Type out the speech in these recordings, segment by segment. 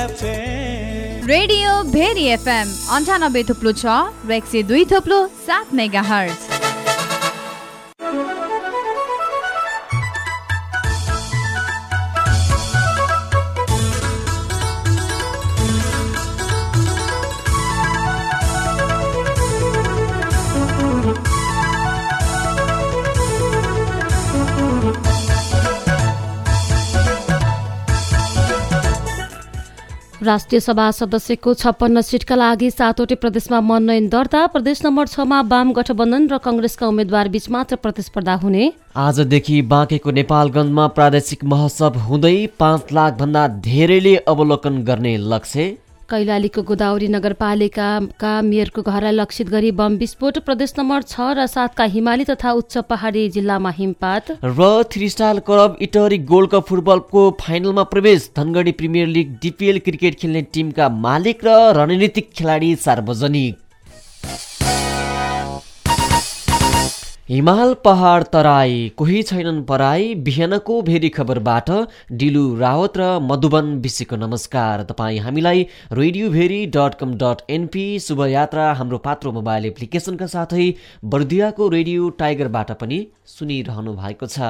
Radio Bheri FM 98.6 र 102.7 megahertz. राष्ट्रिय सभा सदस्यको 56 सिटका लागि 7वटै प्रदेशमा मनोनयन दर्ता। प्रदेश नम्बर 6 मा वाम गठबन्धन र कंग्रेसका उम्मेद्वार बीच मात्र प्रतिस्पर्धा हुने। आजदेखि बाँकेको नेपालगञ्जमा प्रादेशिक महोत्सव हुँदै 5 लाख भन्दा धेरैले अवलोकन गर्ने लक्ष्य। कैलालीको गोदावरी नगरपालिकाका मेयरको घरलाई लक्षित गरी बम विस्फोट। प्रदेश नम्बर 6 र 7 का हिमाली तथा उच्च पहाडी जिल्लामा हिमपात। र 3 star club Itahari gold cup फुटबलको फाइनलमा प्रवेश। Dhangadhi premier league DPL cricket खेल्ने टिमका मालिक र रणनीतिक खेलाडी सार्वजनिक। हिमाल पहाड तराई कोही छैनन् पराई। बिहानको भेरी खबरबाट डिलु रावत र मधुबन विशीको नमस्कार। तपाईँ हामीलाई radioveri.com.np शुभयात्रा हाम्रो पात्रो मोबाइल एप्लिकेसनका साथै बर्दियाको रेडियो टाइगरबाट पनि सुनिरहनु भएको छ।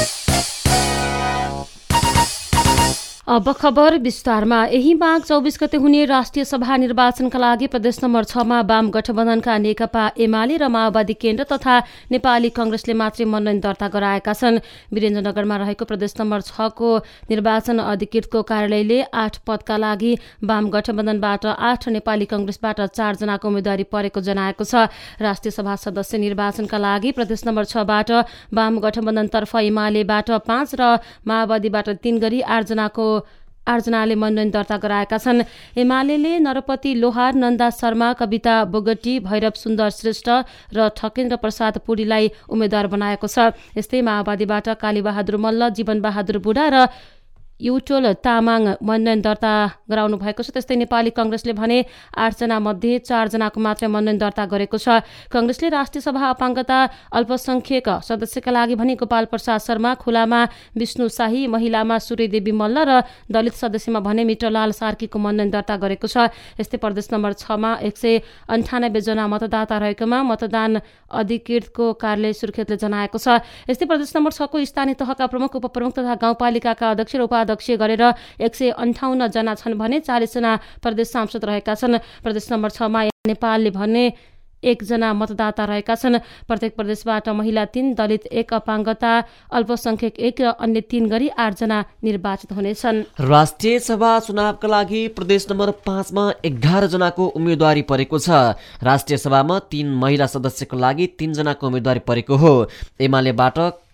अब खबर विस्तारमा। यही माघ 24 गते हुने राष्ट्रिय सभा निर्वाचनका लागि प्रदेश नम्बर 6 मा वाम गठबन्धनका नेकपा एमाले र माओवादी केन्द्र तथा नेपाली कंग्रेसले मात्रै मनोनयन दर्ता गराएका छन्। वीरेन्द्रनगरमा रहेको प्रदेश नम्बर 6 को निर्वाचन अधिकृतको कार्यालयले 8 पदका लागि वाम गठबन्धनबाट 8 र नेपाली कंग्रेसबाट 4 जनाको उम्मेदवारी परेको जनाएको छ। राष्ट्रिय सभा सदस्य निर्वाचनका लागि प्रदेश नम्बर 6 बाट वाम गठबन्धनतर्फ एमालेबाट 5 र माओवादीबाट 3 गरी 8 जनाले मनोनयन दर्ता गराएका छन्। एमाले नरपति लोहार, नन्दा शर्मा, कविता बोगटी, भैरव सुन्दर श्रेष्ठ र ठकेन्द्र प्रसाद पुरीलाई उम्मेद्वार बनाएको छ। यस्तै माओवादीबाट कालीबहादुर मल्ल, जीवन बहादुर बुढा र युटोल तामाङ मनोनयन दर्ता गराउनु भएको छ। त्यस्तै नेपाली कंग्रेसले भने 8 जना मध्ये 4 जनाको मात्रै मनोनयन दर्ता गरेको छ। कंग्रेसले राष्ट्रिय सभा अपाङ्गता अल्पसंख्यक सदस्यका लागि भने गोपाल प्रसाद शर्मा, खुलामा विष्णु शाही, महिलामा सूर्यदेवी मल्ल र दलित सदस्यमा भने मित्रलाल सार्कीको मनोनयन दर्ता गरेको छ। यस्तै प्रदेश नम्बर 6 मा 198 जना मतदाता रहेकोमा मतदान अधिकृतको कार्यालय सुर्खेतले जनाएको छ। यस्तै प्रदेश नम्बर 6 को स्थानीय तहका प्रमुख, उपप्रमुख तथा गाउँपालिकाका अध्यक्ष र उपाध्यक्ष गरेर 158 जना छन् भने 40 जना प्रदेश सांसद रहेका छन्। प्रदेश नम्बर 6 मा नेपालले भने 1 जना मतदाता रहेका छन्। प्रत्येक प्रदेशबाट महिला 3, दलित 1, अपाङ्गता अल्पसंख्यक 1 र अन्य 3 गरी 8 जना निर्वाचित हुनेछन्। राष्ट्रिय सभा चुनावका लागि प्रदेश नम्बर 5 मा 11 जनाको उम्मेदवारी परेको छ। राष्ट्रिय सभामा 3 महिला सदस्यको लागि 3 जनाको उम्मेदवारी परेको हो। एमालेबाट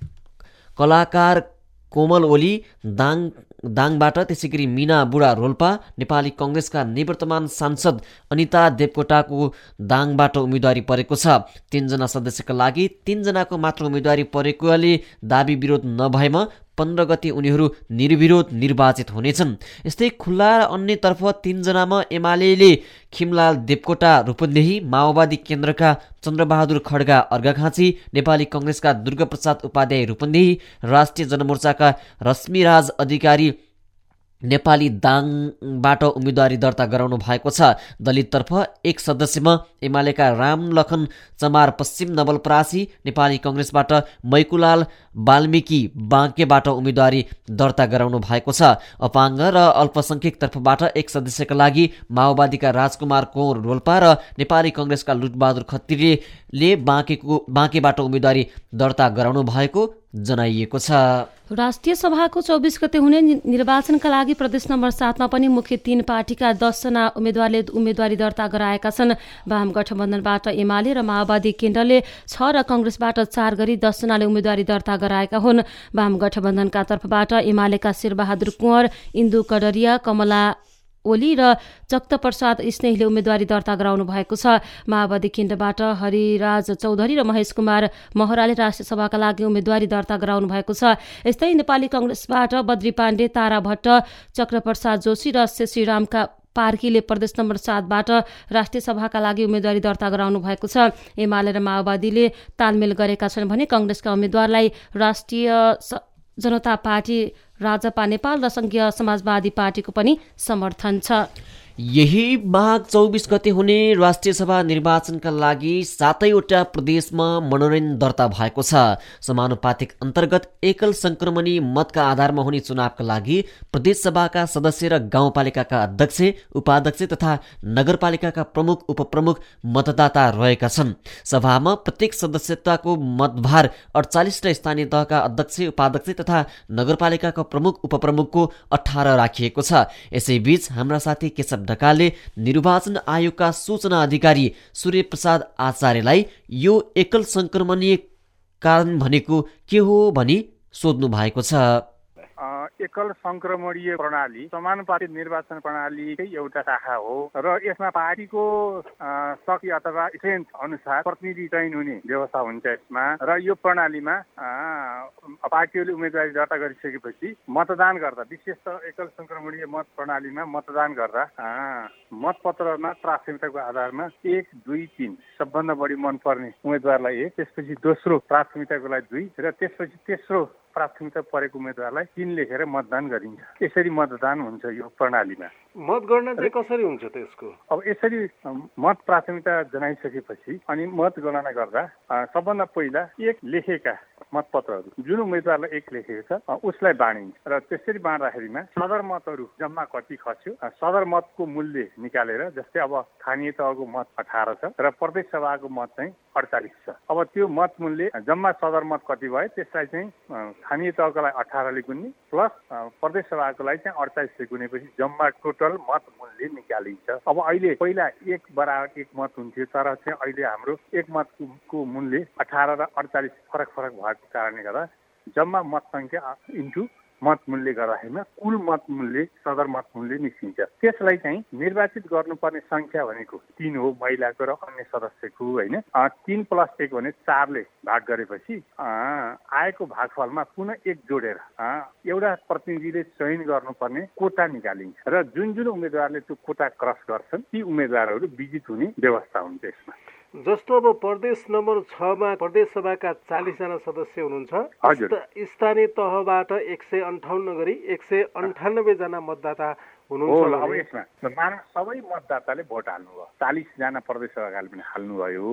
कलाकार कोमल ओली दाङबाट, त्यसै गरी मिना बुढा रोल्पा, नेपाली कंग्रेसका निवर्तमान सांसद अनिता देवकोटाको दाङबाट उम्मेदवारी परेको छ। 3 जना सदस्यका लागि 3 जनाको मात्र उम्मेदवारी परेकोले दाबी विरोध नभएमा 15 गते उनीहरू निर्विरोध निर्वाचित हुनेछन्। यस्तै खुल्ला र अन्यतर्फ 3 जनामा एमाले खिमलाल देवकोटा रूपन्देही, माओवादी केन्द्रका चन्द्रबहादुर खड्गा अर्घाखाँची, नेपाली कंग्रेसका दुर्गाप्रसाद उपाध्याय रूपन्देही, राष्ट्रिय जनमोर्चाका रश्मिराज अधिकारी नेपाली दाङबाट उम्मेदवारी दर्ता गराउनु भएको छ। दलिततर्फ 1 सदस्यमा एमालेका रामलखन चमार पश्चिम नवलपरासी, नेपाली कंग्रेसबाट मैकुलाल वाल्मीकि बाँकेबाट उम्मेदवारी दर्ता गराउनु भएको छ। अपाङ्ग र अल्पसंख्यक तर्फबाट 1 सदस्यका लागि माओवादीका राजकुमार कौर रोल्पा र नेपाली कंग्रेसका लुटबहादुर खत्रीले बाँकेबाट उम्मेदवारी दर्ता गराउनु भएको जनाइएको छ। राष्ट्रिय सभाको 24 गते हुने निर्वाचनका लागि प्रदेश नम्बर 7 मा पनि मुख्य 3 पार्टीका 10 जना उम्मेद्वारले उम्मेदवारी दर्ता गराएका छन्। वाम गठबन्धनबाट एमाले र माओवादी केन्द्रले 6 र कंग्रेसबाट 4 गरी 10 जनाले उम्मेदवारी दर्ता गराएका हुन्। वाम गठबन्धनका तर्फबाट एमालेका शेरबहादुर कुँवर, इन्दु कडरिया, कमला ओली र चक्त प्रसाद स्नेहीले उम्मेदवारी दर्ता गराउनु भएको छ। माओवादी केन्द्रबाट हरिराज चौधरी र महेश कुमार महराले राष्ट्रिय सभाका लागि उम्मेदवारी दर्ता गराउनु भएको छ। यस्तै नेपाली कंग्रेसबाट बद्री पाण्डे, तारा भट्ट, चक्रप्रसाद जोशी र शेषीरामका पार्कीले प्रदेश नम्बर 7 बाट राष्ट्रिय सभाका लागि उम्मेदवारी दर्ता गराउनु भएको छ। एमाले र माओवादीले तालमेल गरेका छन् भने कंग्रेसका उम्मेदवारलाई राष्ट्रिय जनता पार्टी राजपा नेपाल र संघीय समाजवादी पार्टीको पनि समर्थन छ। यही माघ 24 गते हुने राष्ट्रिय सभा निर्वाचनका लागि 7वटा प्रदेशमा मनोनयन दर्ता भएको छ। समानुपातिक अन्तर्गत एकल संक्रमणी मतका आधारमा हुने चुनावका लागि प्रदेशसभाका सदस्य र गाउँपालिकाका अध्यक्ष, उपाध्यक्ष तथा नगरपालिकाका प्रमुख उपप्रमुख मतदाता रहेका छन्। सभामा प्रत्येक सदस्यताको मतभार 48 र स्थानीय तहका अध्यक्ष, उपाध्यक्ष तथा नगरपालिकाका प्रमुख उपप्रमुखको 18 राखिएको छ। यसैबीच हाम्रा साथी केशव ढकालले निर्वाचन आयोगका सूचना अधिकारी सूर्य प्रसाद आचार्यलाई यो एकल संक्रमणीय कारण भनेको के हो भनी सोध्नु भएको छ। एकल संक्रमणीय प्रणाली समानुपातिक निर्वाचन प्रणालीकै एउटा शाखा हो र यसमा पार्टीको शक्ति अथवा स्ट्रेन्थ अनुसार प्रतिनिधि चयन हुने व्यवस्था हुन्छ यसमा। र यो प्रणालीमा पार्टीहरूले उम्मेदवारी दर्ता गरिसकेपछि मतदान गर्दा, विशेष त एकल संक्रमणीय मत प्रणालीमा मतदान गर्दा मतपत्रमा प्राथमिकताको आधारमा 1, 2, 3 सबभन्दा बढी मनपर्ने उम्मेदवारलाई 1, त्यसपछि दोस्रो प्राथमिकताको लागि 2 र त्यसपछि तेस्रो प्राथमिकता परेको उम्मेदवारलाई 3 लेखेर मतदान गरिन्छ। यसरी मतदान हुन्छ यो प्रणालीमा। मतगणना चाहिँ कसरी हुन्छ त यसको? अब यसरी मत प्राथमिकता जनाइसकेपछि अनि मतगणना गर्दा सबभन्दा पहिला 1 लेखेका मतपत्रहरू जुन उम्मेदवारलाई 1 लेखेको छ उसलाई बाँडिन्छ र त्यसरी बाँड्दाखेरिमा सदर मतहरू जम्मा कति खस्यो, सदर मतको मूल्य निकालेर, जस्तै अब स्थानीय तहको मत 18 छ र प्रदेश सभाको मत चाहिँ 48 छ। अब त्यो मत मूल्य जम्मा सदर मत कति भयो त्यसलाई चाहिँ स्थानीय तहको लागि 18 ले गुन्ने प्लस प्रदेश सभाको लागि चाहिँ 48 ले गुनेपछि जम्मा टोटल मत मूल्य निकालिन्छ। अब अहिले पहिला 1 बराबर 1 मत हुन्थ्यो, तर चाहिँ अहिले हाम्रो 1 मतको मूल्य 18 र 48 फरक भएको कारणले गर्दा जम्मा मत संख्या इन्टु मत मूल्य गर्दाखेरिमा कुल मत मूल्य, सदर मत मूल्य निस्किन्छ। त्यसलाई चाहिँ निर्वाचित गर्नुपर्ने संख्या भनेको 3 हो, महिलाको र अन्य सदस्यको, होइन। 3 + 1 भने 4 ले भाग गरेपछि आएको भागफलमा पुनः 1 जोडेर एउटा प्रतिनिधिले चयन गर्नुपर्ने कोटा निकालिन्छ र जुन उम्मेदवारले त्यो कोटा क्रस गर्छन् ती उम्मेदवारहरू विजित हुने व्यवस्था हुन्छ यसमा। जस्तो अब प्रदेश नम्बर 6 मा प्रदेश सभाका 40 जना सदस्य हुनुहुन्छ। स्थानीय तहबाट 158 गरी 198 जना मतदाता हुनुहुन्छ। अब यसमा मानव सबै मतदाताले भोट हाल्नुभयो। 40 जना प्रदेश सभाकाले पनि हाल्नुभयो,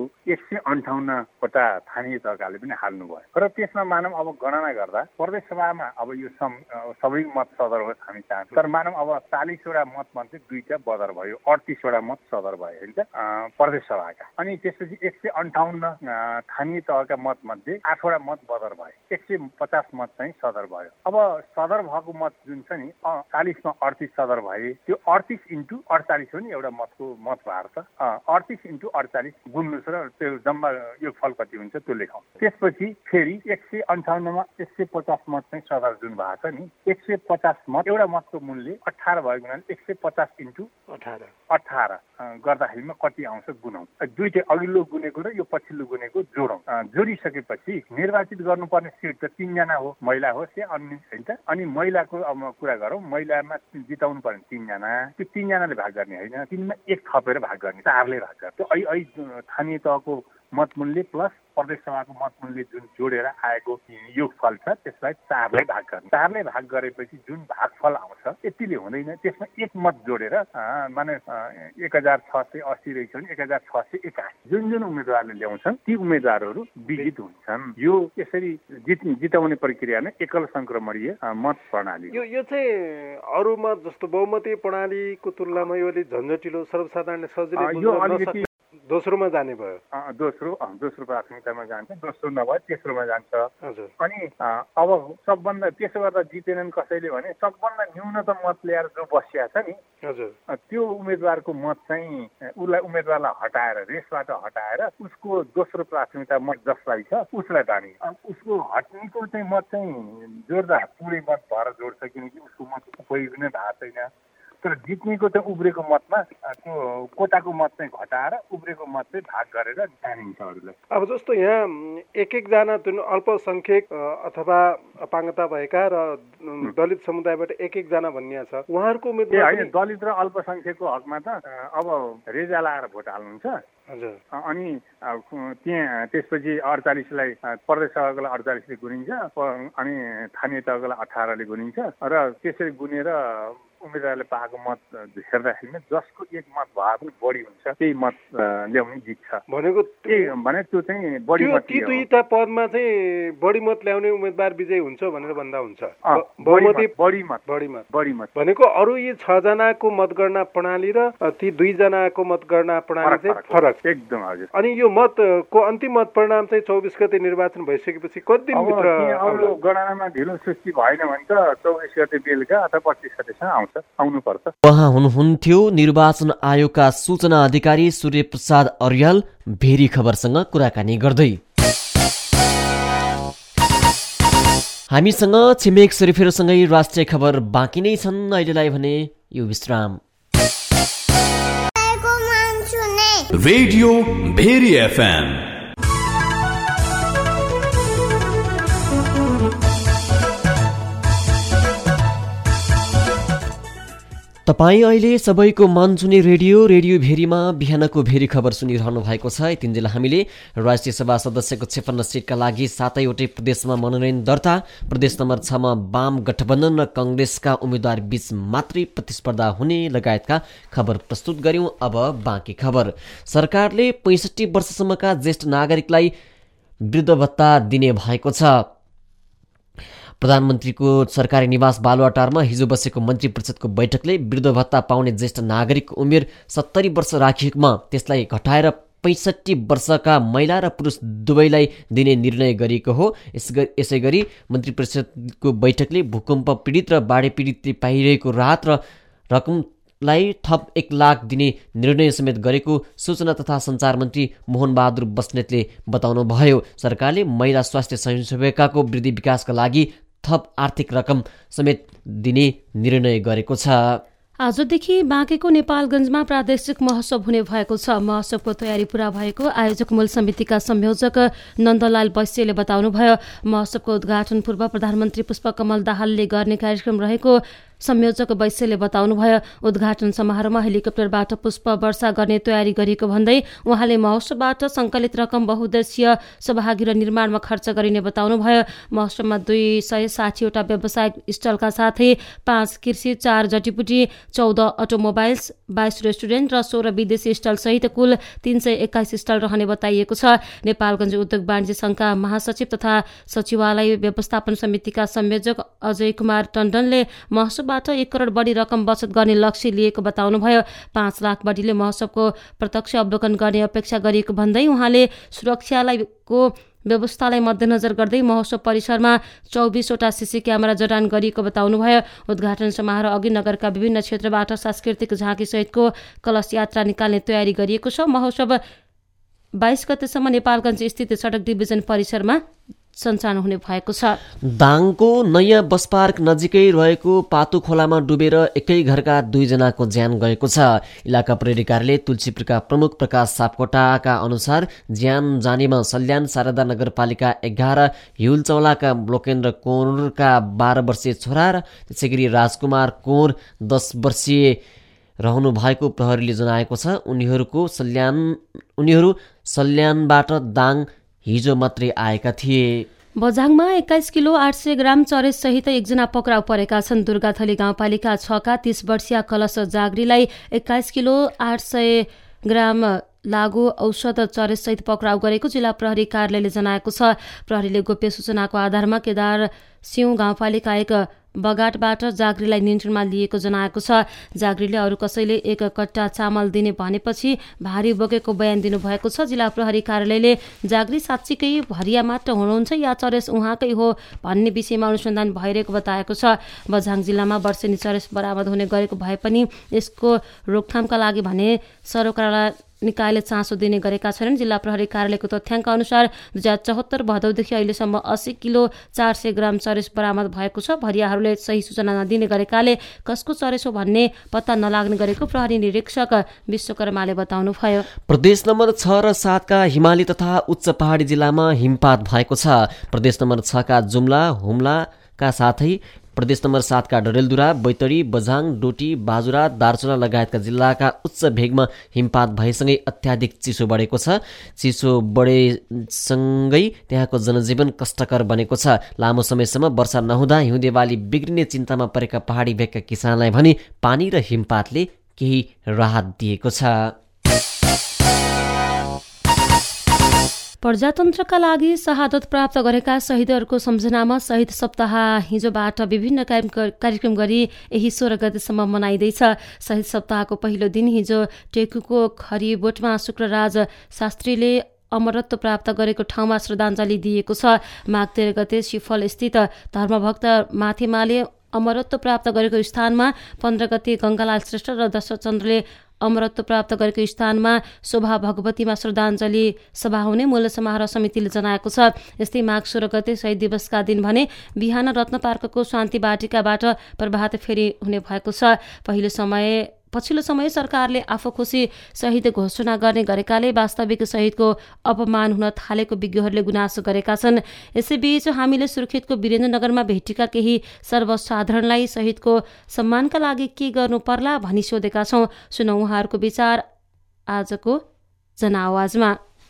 158 वटा स्थानीय तहकाले पनि हाल्नुभयो र त्यसमा मानव अब गणना गर्दा प्रदेश सभामा अब यो सबै मत सदर होस् हामी चाहन्छौँ, तर मानव अब 40 वटा मत मध्ये 2टा बदर भयो, 38 वटा मत सदर भयो होइन प्रदेश सभाका। अनि त्यसपछि 158 स्थानीय तहका मत मध्ये 8 वटा मत बदर भयो, 150 मत चाहिँ सदर भयो। अब सदर भएको मत जुन छ नि 40 मा 38 सदर भए त्यो 38 × 48 हो नि एउटा मतको मत भार छ। 38 × 48 गुन्नुस् र त्यो जम्मा यो फल कति हुन्छ त्यो लेखौँ। त्यसपछि फेरि 158 मा 150 मत चाहिँ सदर जुन भएको छ नि 150 मत एउटा मतको मूल्य 18 भएको हुनाले 150 × 18 गर्दाखेरिमा कति आउँछ गुनौँ। दुईटै अघिल्लो गुनेको र यो पछिल्लो गुनेको जोडौँ। जोडिसकेपछि निर्वाचित गर्नुपर्ने सिट त 3 जना हो, महिला होस् या अन्य होइन। अनि महिलाको अब कुरा गरौँ, महिलामा जिताउनु पर्ने 3 जना, त्यो 3 जनाले भाग गर्ने होइन, 3 मा 1 थपेर भाग गर्ने, 4 ले भाग गर्ने। त्यो स्थानीय तहको मत मूल्य प्लस प्रदेश सभाको मत मूल्य जुन जोडेर आएको योगफल छ त्यसलाई 4 ले भाग गर्ने। 4 ले भाग गरेपछि जुन भागफल आउँछ यतिले हुँदैन, त्यसमा 1 मत जोडेर माने 1680 रहेछ भने 1681 जुन उम्मेदवारले ल्याउँछन् ती उम्मेदवारहरू विजित हुन्छन्। यो यसरी जिताउने प्रक्रिया नै एकल संक्रमणीय मत प्रणाली। यो चाहिँ अरूमा जस्तो बहुमती प्रणालीको तुलनामा यो अलि झन्झटिलो, सर्वसाधारणले सजिलै दोस्रोमा जाने भयो। दोस्रो प्राथमिकतामा जान्छ, दोस्रो नभए तेस्रोमा जान्छ। अनि अब सबभन्दा त्यसो गर्दा जितेनन् कसैले भने सबभन्दा न्यूनतम मत ल्याएर जो बसिया छ नि त्यो उम्मेदवारको मत चाहिँ उम्मेदवारलाई हटाएर रेसबाट हटाएर उसको दोस्रो प्राथमिकता मत जसलाई छ उसलाई बाँडी उसको हट्नेको चाहिँ मत चाहिँ जोड्दा पुरै मत भएर जोड्छ, किनकि उसको मत उपयोग नै भएको छैन। तर जित्नेको चाहिँ उब्रेको मतमा त्यो कोटाको मत चाहिँ घटाएर उब्रेको मत चाहिँ भाग गरेर जानिन्छ अरूलाई। अब जस्तो यहाँ एक जना जुन अल्पसंख्यक अथवा अपाङ्गता भएका र दलित समुदायबाट एक जना भन्ने छ, उहाँहरूको उम्मेदवार होइन दलित र अल्पसंख्यकको हकमा त अब रेजा लाएर भोट हाल्नुहुन्छ अनि त्यहाँ त्यसपछि 48लाई प्रदेश सभाको 48ले गुनिन्छ अनि स्थानीय तहको 18ले गुनिन्छ र त्यसरी गुनेर उम्मेदवारले पाएको मत हेर्दाखेरि जसको एक मत भए पनि बढी हुन्छ त्यही मत ल्याउने जित्छ भनेको भने त्यो चाहिँ बढी मत ती दुईटा पदमा चाहिँ बढी मत ल्याउने उम्मेदवार विजयी हुन्छ भनेर भन्दा हुन्छ बढी मत भनेको अरू यी 6 जनाको मतगणना प्रणाली र ती 2 जनाको मतगणना प्रणाली चाहिँ फरक एकदम हजुर। अनि यो मतको अन्तिम मत परिणाम चाहिँ 24 गते निर्वाचन भइसकेपछि कति दिनभित्र अरू गणनामा ढिलो सृष्टि भएन भने त 24 गते बेलुका अथवा 25 गतेसम्म आउनुपर्छ। उहाँ हुनुहुन्थ्यो निर्वाचन आयोगका सूचना अधिकारी सूर्य प्रसाद अर्याल भेरी खबरसँग कुराकानी गर्दै। हामीसँग छिमेक सेरोफेरोसँगै राष्ट्रिय खबर बाँकी नै छन्। अहिलेलाई भने यो विश्राम। Radio Bheri FM. तपाईँ अहिले सबैको मन छुने रेडियो भेरीमा बिहानको भेरी खबर सुनिरहनु भएको छ। यतिन्जेल हामीले राष्ट्रिय सभा सदस्यको 56 सिटका लागि 7वटै प्रदेशमा मनोनयन दर्ता, प्रदेश नम्बर 6मा वाम गठबन्धन र कांग्रेसका उम्मेद्वार बीच मात्रै प्रतिस्पर्धा हुने लगायतका खबर प्रस्तुत गर्यौं। अब बाँकी खबर। सरकारले 65 वर्षसम्मका ज्येष्ठ नागरिकलाई वृद्ध भत्ता दिने भएको छ। प्रधानमन्त्रीको सरकारी निवास बालुवाटारमा हिजो बसेको मन्त्री परिषदको बैठकले वृद्ध भत्ता पाउने ज्येष्ठ नागरिकको उमेर 70 वर्ष राखिएकोमा त्यसलाई घटाएर 65 वर्षका महिला र पुरुष दुवैलाई दिने निर्णय गरिएको हो। यसैगरी मन्त्री परिषदको बैठकले भूकम्प पीडित र बाढी पीडितले पाइरहेको राहत र रकमलाई थप 1 लाख दिने निर्णय समेत गरेको सूचना तथा सञ्चार मन्त्री मोहन बहादुर बस्नेतले बताउनुभयो। सरकारले महिला स्वास्थ्य स्वयंसेविकाको वृद्धि विकासका लागि थप आर्थिक रकम समेत दिने निर्णय गरेको छ। आजदेखि बाँकेको नेपालगञ्जमा प्रादेशिक महोत्सव हुने भएको छ। महोत्सवको तयारी पूरा भएको आयोजक मूल समितिका संयोजक नन्दलाल वैश्यले बताउनुभयो। महोत्सवको उद्घाटन पूर्व प्रधानमन्त्री पुष्पकमल दाहालले गर्ने कार्यक्रम रहेको संयोजक वैश्यले बताउनुभयो। उद्घाटन समारोहमा हेलिकप्टरबाट पुष्प वर्षा गर्ने तयारी गरिएको भन्दै उहाँले महोत्सवबाट सङ्कलित रकम बहुउद्देश्य सभागृह निर्माणमा खर्च गरिने बताउनुभयो। महोत्सवमा 260वटा व्यावसायिक स्टलका साथै 5 कृषि, 4 जडीबुटी, 14 अटोमोबाइल्स, 22 रेस्टुरेन्ट र 16 विदेशी स्टल सहित कुल 321 स्टल रहने बताइएको छ। नेपालगञ्ज उद्योग वाणिज्य संघका महासचिव तथा सचिवालय व्यवस्थापन समितिका संयोजक अजय कुमार टण्डनले महोत्सव 1 करोड बढी रकम बचत गर्ने लक्ष्य लिएको बताउनुभयो। 5 लाख बढीले महोत्सवको प्रत्यक्ष अवलोकन गर्ने अपेक्षा गरिएको भन्दै उहाँले सुरक्षाको व्यवस्थालाई मध्यनजर गर्दै महोत्सव परिसरमा 24वटा सीसी क्यामेरा जडान गरिएको बताउनुभयो। उद्घाटन समारोह अघि नगरका विभिन्न क्षेत्रबाट सांस्कृतिक झाँकी सहितको कलश यात्रा निकाल्ने तयारी गरिएको छ। महोत्सव 22 गतेसम्म नेपालगञ्ज स्थित सडक डिभिजन परिसरमा सञ्चालन हुने भएको छ। दाङको नयाँ बस पार्क नजिकै रहेको पातु खोलामा डुबेर एकै घरका 2 जनाको ज्यान गएको छ। इलाका प्रहरी कार्यालय तुलसीपुरका प्रमुख प्रकाश सापकोटाका अनुसार ज्यान जानेमा सल्यान शारदा नगरपालिका 11 हिउलचौलाका लोकेन्द्र कोरका 12 वर्षीय छोरा र त्यसैगरी राजकुमार कोर 10 वर्षीय रहनु भएको प्रहरीले जनाएको छ। उनीहरू सल्यानबाट दाङ हिजो मात्रै आएका थिए। बझाङमा 21 किलो 800 ग्राम चरेस सहित 1 जना पक्राउ परेका छन्। दुर्गाथली गाउँपालिका 6 का 30 वर्षीय कलश जाग्रीलाई 21 किलो 800 ग्राम लागु औषध चरेस सहित पक्राउ गरेको जिल्ला प्रहरी कार्यालयले जनाएको छ। प्रहरीले गोप्य सूचनाको आधारमा केदार सिंह गाउँपालिका 1 बगाटबाट जाग्रीलाई नियन्त्रणमा लिएको जनाएको छ। जाग्रीले अरू कसैले 1 कट्टा चामल दिने भनेपछि भारी बोकेको बयान दिनुभएको छ। जिल्ला प्रहरी कार्यालयले जाग्री साँच्चीकै भरिया मात्र हुनुहुन्छ या चरेस उहाँकै हो भन्ने विषयमा अनुसन्धान भइरहेको बताएको छ। बझाङ जिल्लामा वर्षेनी चरेस बरामद हुने गरेको भए पनि यसको रोकथामका लागि भने सरकारलाई निकायले चासो दिने गरेका छैनन्। जिल्ला प्रहरी कार्यालयको तथ्याङ्क अनुसार 2074 भदौदेखि अहिलेसम्म 80 किलो 400 ग्राम चरेस बरामद भएको छ। भरियाहरूले सही सूचना नदिने गरेकाले कसको चरेस हो भन्ने पत्ता नलाग्ने गरेको प्रहरी निरीक्षक विश्वकर्माले बताउनुभयो। प्रदेश नम्बर 6 र 7 का हिमाली तथा उच्च पहाडी जिल्लामा हिमपात भएको छ। प्रदेश नम्बर 6 का जुम्ला, हुम्ला का साथै प्रदेश नम्बर 7 का डडेलधुरा, बैतडी, बझाङ, डोटी, बाजुरा, दार्चुला लगायतका जिल्लाका उच्च भेगमा हिमपात भएसँगै अत्याधिक चिसो बढेको छ। चिसो बढेसँगै त्यहाँको जनजीवन कष्टकर बनेको छ। लामो समयसम्म वर्षा नहुँदा हिउँदे बाली बिग्रिने चिन्तामा परेका पहाडी भेगका किसानलाई भने पानी र हिमपातले केही राहत दिएको छ। प्रजातन्त्रका लागि शहादत प्राप्त गरेका शहीदहरूको सम्झनामा शहीद सप्ताह हिजोबाट विभिन्न कार्यक्रम गरी यही 16 गतेसम्म मनाइँदैछ। शहीद सप्ताहको पहिलो दिन हिजो टेकुको खरीबोटमा शुक्रराज शास्त्रीले अमरत्व प्राप्त गरेको ठाउँमा श्रद्धाञ्जली दिएको छ। माघ 13 गते सिफल स्थित धर्मभक्त माथिमाले अमरत्व प्राप्त गरेको स्थानमा, 15 गते गङ्गालाल श्रेष्ठ र दशरथचन्द्रले अमरत्व प्राप्त गरेको स्थानमा शोभा भगवतीमा श्रद्धाञ्जली सभा हुने मूल्य समारोह समितिले जनाएको छ। यस्तै माघ 16 गते शहीद दिवसका दिन भने बिहान रत्न पार्कको शान्ति बाटिकाबाट प्रभात फेरी हुने भएको छ। पछिल्लो समय सरकारले आफू खुसी शहीद घोषणा गर्ने गरेकाले वास्तविक शहीदको अपमान हुन थालेको विज्ञहरूले गुनासो गरेका छन्। यसैबीच हामीले सुर्खेतको वीरेन्द्रनगरमा भेटेका केही सर्वसाधारणलाई शहीदको सम्मानका लागि के गर्नु पर्ला भनी सोधेका छौँ। सुनौ उहाँहरूको विचार आजको जनआवाजमा।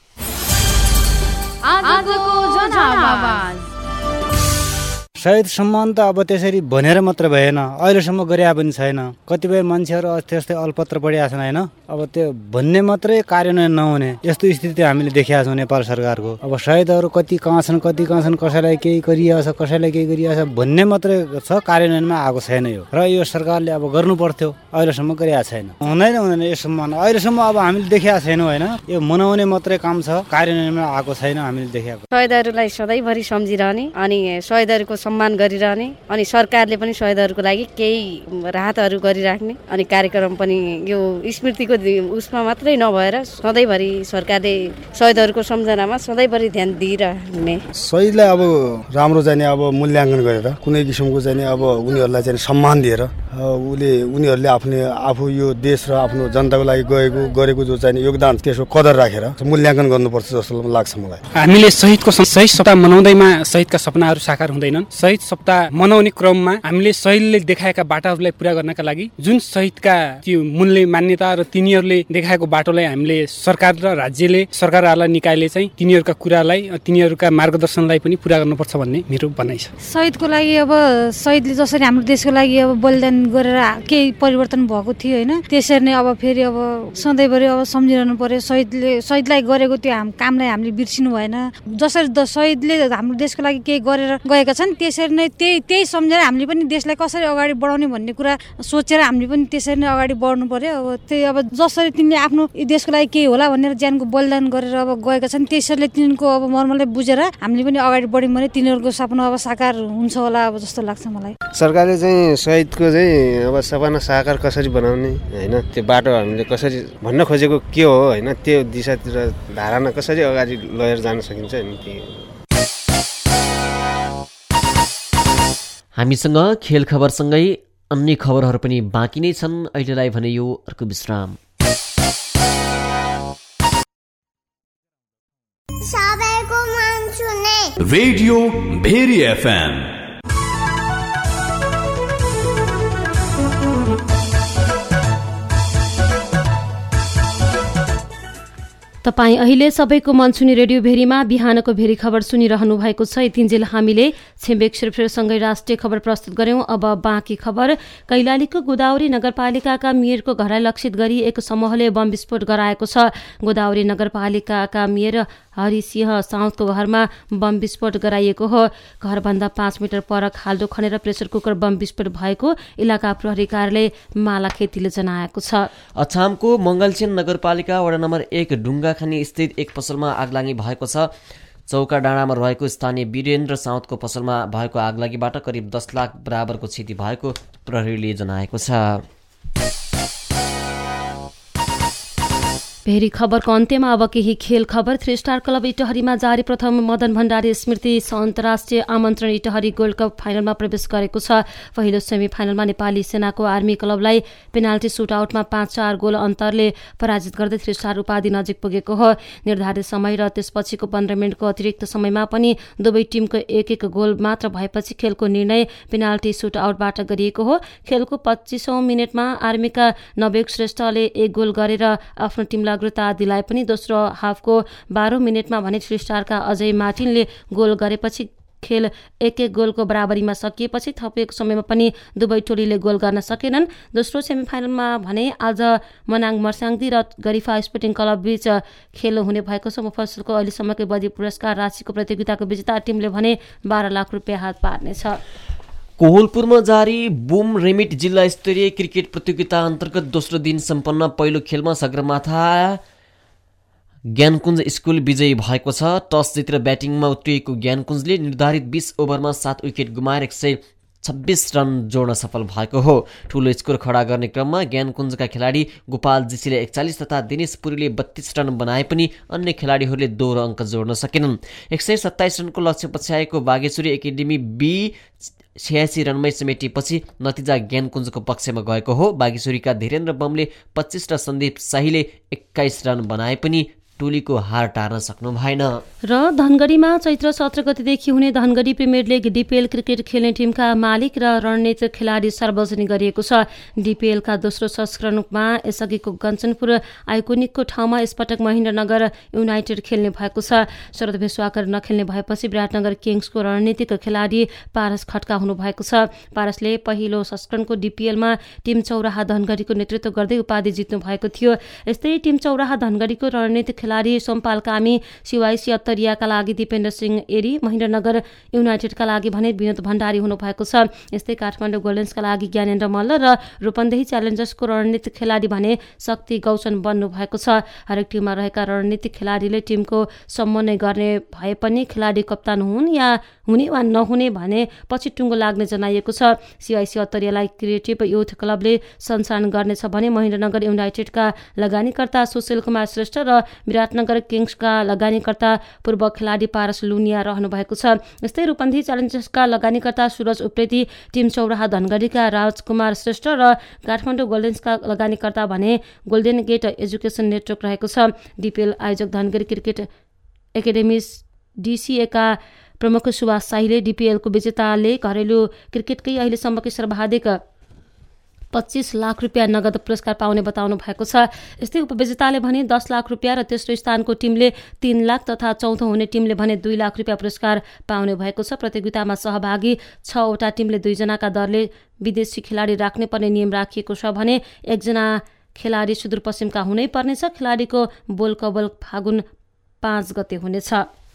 शहीद सम्मान त अब त्यसरी भनेर मात्र भएन, अहिलेसम्म गरे पनि छैन। कतिपय मान्छेहरू त्यस्तै अल्पत्र पढिया छन् होइन। अब त्यो भन्ने मात्रै कार्यान्वयन नहुने यस्तो स्थिति हामीले देखिया छौँ नेपाल सरकारको। अब शहीदहरू कति कहाँ छन्, कसैलाई केही गरिएको छ, कसैलाई केही गरिएको छ भन्ने मात्रै छ, कार्यान्वयनमा आएको छैन यो। र यो सरकारले अब गर्नु पर्थ्यो, अहिलेसम्म गरिएको छैन। हुँदैन यो सम्मान अहिलेसम्म अब हामीले देखिया छैनौँ होइन। यो मनाउने मात्रै काम छ, कार्यान्वयनमा आएको छैन हामीले देखेको। शहीदहरूलाई सधैँभरि सम्झिरहने अनि शहीदहरूको सम्मान गरिरहने अनि सरकारले पनि शहीदहरूको लागि केही राहतहरू गरिराख्ने अनि कार्यक्रम पनि यो स्मृतिको उसमा मात्रै नभएर सधैँभरि सरकारले शहीदहरूको सम्झनामा सधैँभरि ध्यान दिइरहने। शहीदलाई अब राम्रो चाहिँ अब मूल्याङ्कन गरेर कुनै किसिमको चाहिँ अब उनीहरूलाई चाहिँ सम्मान दिएर उनीहरूले आफू यो देश र आफ्नो जनताको लागि गरेको जो चाहिँ योगदान त्यसको कदर राखेर मूल्याङ्कन गर्नुपर्छ जस्तो लाग्छ मलाई। हामीले शहीद सप्ताह मनाउँदैमा शहीदका सपनाहरू साकार हुँदैनन्। शहीद सप्ताह मनाउने क्रममा हामीले शहीदले देखाएका बाटाहरूलाई पूरा गर्नका लागि जुन शहीदका त्यो मूल्य मान्यता र तिनीहरूले देखाएको बाटोलाई हामीले सरकार र राज्यले सरकारवाला निकायले चाहिँ तिनीहरूका कुरालाई तिनीहरूका मार्गदर्शनलाई पनि पूरा गर्नुपर्छ भन्ने मेरो भनाइ छ। शहीदको लागि अब शहीदले जसरी हाम्रो देशको लागि अब बलिदान गरेर केही परिवर्तन भएको थियो होइन, त्यसरी नै अब फेरि अब सधैँभरि अब सम्झिरहनु पर्यो। शहीदलाई गरेको त्यो कामलाई हामीले बिर्सिनु भएन। जसरी शहीदले हाम्रो देशको लागि केही गरेर गएका छन् त्यसरी नै त्यही सम्झेर हामीले पनि देशलाई कसरी अगाडि बढाउने भन्ने कुरा सोचेर हामीले पनि त्यसरी नै अगाडि बढ्नु पर्यो। अब त्यही अब जसरी तिमीले आफ्नो देशको लागि केही होला भनेर ज्यानको बलिदान गरेर अब गएका छन् त्यसैले तिनीहरूको अब मर्मलाई बुझेर हामीले पनि अगाडि बढ्यौँ भने तिनीहरूको सपना अब साकार हुन्छ होला अब जस्तो लाग्छ मलाई। सरकारले चाहिँ शहीदको चाहिँ अब सपना साकार कसरी बनाउने होइन, त्यो बाटो हामीले कसरी भन्न खोजेको के हो होइन, त्यो दिशातिर धारणा कसरी अगाडि लगेर जान सकिन्छ नि। हामीसँग खेल खबरसँगै अन्य खबरहरू पनि बाँकी नै छन्। अहिलेलाई भने यो अर्को विश्राम। Radio Bheri FM. तपाईँ अहिले सबैको मनसुनी रेडियो भेरीमा बिहानको भेरी खबर सुनिरहनु भएको छ। यतिन्जेल हामीले छिमेक श्रीफेरसँगै राष्ट्रिय खबर प्रस्तुत गर्यौं। अब बाँकी खबर। कैलालीको गोदावरी नगरपालिकाका मेयरको घरलाई लक्षित गरी एक समूहले बम विस्फोट गराएको छ। गोदावरी नगरपालिकाका मेयर हरिसिंह साउदको घरमा बम विस्फोट गराइएको हो। घरभन्दा 5 मिटर पर खाल्डो खनेर प्रेसर कुकर बम विस्फोट भएको इलाका प्रहरी कार्यालय मालाखेतीले जनाएको छ। अछामको मङ्गलसेन नगरपालिका वडा नम्बर 1 ढुङ्गाखानी स्थित एक पसलमा आगलागी भएको छ। चौका डाँडामा रहेको स्थानीय वीरेन्द्र साउदको पसलमा भएको आगलागीबाट करिब 10 लाख बराबरको क्षति भएको प्रहरीले जनाएको छ। भेरी खबरको अन्त्यमा अब केही खेल खबर। 3 स्टार क्लब इटहरीमा जारी प्रथम मदन भण्डारी स्मृति अन्तर्राष्ट्रिय आमन्त्रण इटहरी गोल्ड कप फाइनलमा प्रवेश गरेको छ। पहिलो सेमी फाइनलमा नेपाली सेनाको आर्मी क्लबलाई पेनाल्टी सुटआउटमा 5-4 गोल अन्तरले पराजित गर्दै 3 स्टार उपाधि नजिक पुगेको हो। निर्धारित समय र त्यसपछिको 15 मिनटको अतिरिक्त समयमा पनि दुवै टिमको एक गोल मात्र भएपछि खेलको निर्णय पेनाल्टी सुटआउटबाट गरिएको हो। खेलको 25औं मिनेटमा आर्मीका नवेक श्रेष्ठले 1 गोल गरेर आफ्नो टिमलाई अग्रता दिलाए पनि दोस्रो हाफको 12औं मिनेटमा भने 3 स्टारका अजय मार्टिनले गोल गरेपछि खेल 1-1 गोलको बराबरीमा सकिएपछि थपिएको समयमा पनि दुवै टोलीले गोल गर्न सकेनन्। दोस्रो सेमिफाइनलमा भने आज मनाङ मर्स्याङ्दी र गरिफा स्पोर्टिङ क्लब बीच खेल हुने भएको छ। मुफस्सलको अहिलेसम्मकै बढी पुरस्कार राशिको प्रतियोगिताको विजेता टिमले भने 12 लाख रुपियाँ हात पार्नेछ। कोहलपुरमा जारी बुम रेमिट जिल्ला स्तरीय क्रिकेट प्रतियोगिता अन्तर्गत दोस्रो दिन सम्पन्न पहिलो खेलमा सगरमाथा ज्ञानकुञ्ज स्कुल विजयी भएको छ। टस जितेर ब्याटिङमा उत्रिएको ज्ञानकुञ्जले निर्धारित 20 ओभरमा 7 विकेट गुमाएर 126 रन जोड्न सफल भएको हो। ठूलो स्कोर खडा गर्ने क्रममा ज्ञानकुञ्जका खेलाडी गोपाल जीसीले 41 तथा दिनेश पुरीले 32 रन बनाए पनि अन्य खेलाडीहरूले दोहोरो अङ्क जोड्न सकेनन्। 127 रनको लक्ष्य पछ्याएको बागेश्वरी एकाडेमी बी 86 रनमै समेटेपछि नतिजा ज्ञानकुञ्जको पक्षमा गएको हो। बागेश्वरीका धीरेन्द्र बमले 25 र सन्दीप शाहीले 21 रन बनाए पनि टोलीको हार टार्न सक्नु भएन। र धनगढीमा चैत्र 17 गतेदेखि हुने Dhangadhi premier league DPL cricket खेल्ने टिमका मालिक र रणनीतिक खेलाडी सार्वजनिक गरिएको छ। डिपिएलका दोस्रो संस्करणमा यसअघिको कञ्चनपुर आइकोनिकको ठाउँमा यसपटक महेन्द्रनगर युनाइटेड खेल्ने भएको छ। शरद भेसवाकर नखेल्ने भएपछि विराटनगर किङ्सको रणनीतिक खेलाडी पारस खड्का हुनुभएको छ। पारसले पहिलो संस्करणको डिपिएलमा टिम चौराहा धनगढीको नेतृत्व गर्दै उपाधि जित्नु भएको थियो। यस्तै टिम चौराहा धनगढीको रणनीतिक खेलाडी सोमपाल कामी सिवाइसी अत्तरियाका लागि दिपेन्द्र सिंह एरी, महेन्द्रनगर युनाइटेडका लागि भने विनोद भण्डारी हुनुभएको छ। यस्तै काठमाडौँ गोल्डन्सका लागि ज्ञानेन्द्र मल्ल र रूपन्देही च्यालेन्जर्सको रणनीतिक खेलाडी भने शक्ति गौचन बन्नु भएको छ। हरेक टिममा रहेका रणनीतिक खेलाडीले टिमको समन्वय गर्ने भए पनि खेलाडी कप्तान हुने वा नहुने भने पछि टुङ्गो लाग्ने जनाइएको छ। सिवाइसी अत्तरियालाई क्रिएटिभ युथ क्लबले सञ्चालन गर्नेछ भने महेन्द्रनगर युनाइटेडका लगानीकर्ता सुशील कुमार श्रेष्ठ र विराटनगर किङ्सका लगानीकर्ता पूर्व खेलाडी पारस लुनिया रहनु भएको छ। यस्तै रूपन्देही च्यालेन्जर्सका लगानीकर्ता सुरज उप्रेती, टिम चौराहा धनगढीका राजकुमार श्रेष्ठ र काठमाडौँ गोल्डन्सका लगानीकर्ता भने गोल्डेन गेट एजुकेसन नेटवर्क रहेको छ। डिपिएल आयोजक धनगढी क्रिकेट एकाडेमी डिसिएका प्रमुख सुभाष शाहीले डिपिएलको विजेताले घरेलु क्रिकेटकै अहिलेसम्मकै सर्वाधिक 25 लाख रुपियाँ नगद पुरस्कार पाउने बताउनु भएको छ। यस्तै उपविजेताले भने 10 लाख रुपियाँ र तेस्रो स्थानको टिमले 3 लाख तथा चौथो हुने टिमले भने 2 लाख रुपियाँ पुरस्कार पाउने भएको छ। प्रतियोगितामा सहभागी 6 वटा टिमले 2 जनाका दरले विदेशी खेलाडी राख्ने पर्ने नियम राखिएको छ भने 1 जना खेलाडी सुदूरपश्चिमका हुनै पर्नेछ। खेलाडीको बोल कबल फागुन 5 गते हुनेछ।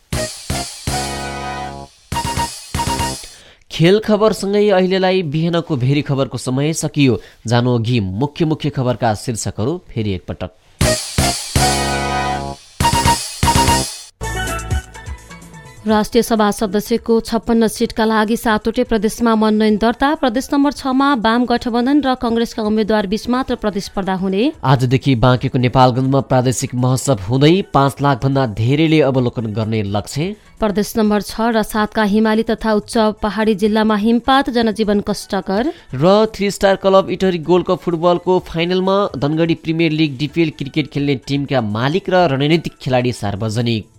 खेल खबरसँगै अहिलेलाई बिहानको भेरी खबरको समय सकियो। जानु अघि मुख्य खबरका शीर्षकहरू फेरि एकपटक। राष्ट्रिय सभा सदस्यको 56 सिटका लागि 7वटै प्रदेशमा मनोनयन दर्ता। प्रदेश नम्बर 6 मा वाम गठबन्धन र कंग्रेसका उम्मेद्वार बीच मात्र प्रतिस्पर्धा हुने। आजदेखि बाँकेको नेपालगञ्जमा प्रादेशिक महोत्सव हुँदै 5 लाख भन्दा धेरैले अवलोकन गर्ने लक्ष्य। प्रदेश नम्बर 6 र 7 का हिमाली तथा उच्च पहाडी जिल्लामा हिमपात, जनजीवन कष्टकर। र 3 star club Itahari gold cup फुटबलको फाइनलमा Dhangadhi premier league DPL cricket खेल्ने टिमका मालिक र रणनीतिक खेलाडी सार्वजनिक।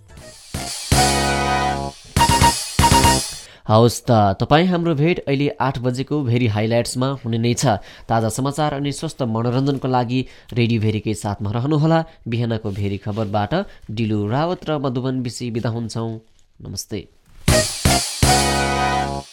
हवस् त तपाईँ हाम्रो भेट अहिले 8 बजेको भेरी हाइलाइट्समा हुने नै छ। ताजा समाचार अनि स्वस्थ मनोरञ्जनको लागि रेडियो भेरीकै साथमा रहनुहोला। बिहानको भेरी खबरबाट डिलु रावत र मधुबन बिसी बिदा हुन्छौँ। नमस्ते।